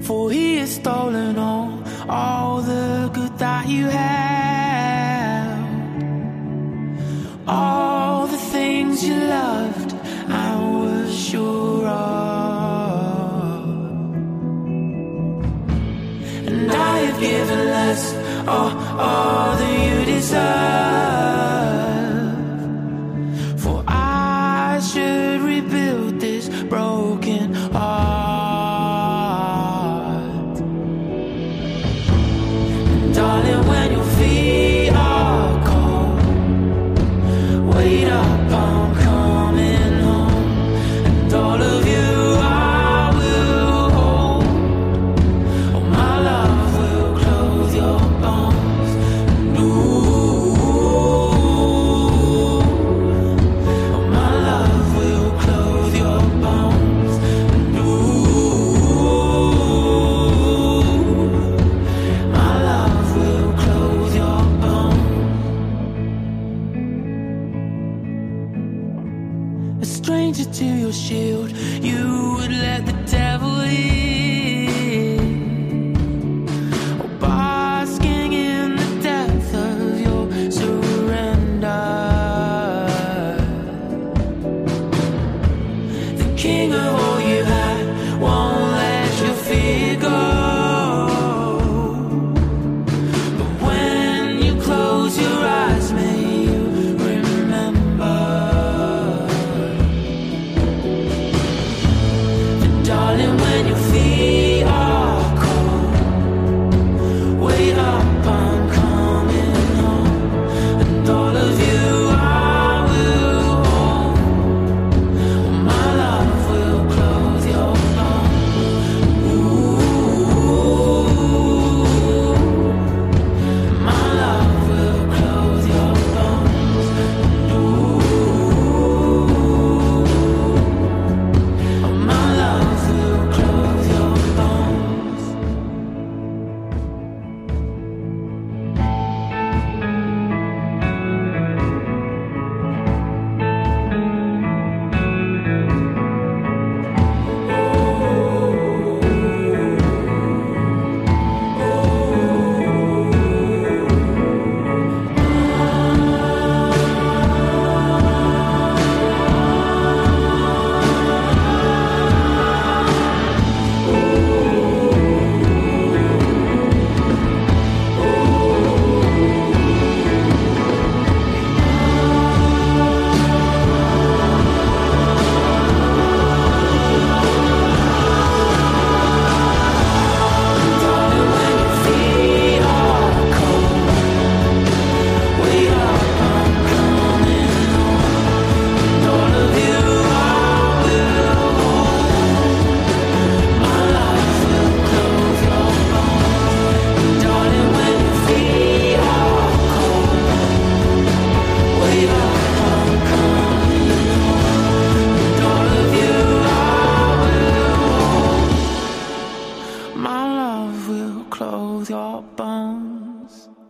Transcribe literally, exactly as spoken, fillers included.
For he has stolen all, all the good that you have, all the things you loved and were sure of. And I have given less, oh, all that you deserve. For I should rebuild this broken heart. And darling, when your feet are cold, wait up, I'm coming home. And all of you I will hold. Oh, my love will clothe your bones. And ooh, oh, my love will clothe your bones. And ooh, my love will clothe your bones. A stranger to your shield, you would let the devil in. Oh, basking in the depth of your surrender. The king of all you had won't let your fear go. But when you close your eyes, may you remember. Darling, when your feet are cold, wait up, I'm coming home. And all of you I will hold. My love will clothe your bones. Ooh, my love will clothe your bones. Ooh, my love will clothe your bones. Darling, when your feet are cold, wait up, I'm coming home. And all of you I will hold. My love will clothe your bones. And darling, when your feet are cold, wait up, I'm coming home. And all of you I will hold. My love will clothe your bones.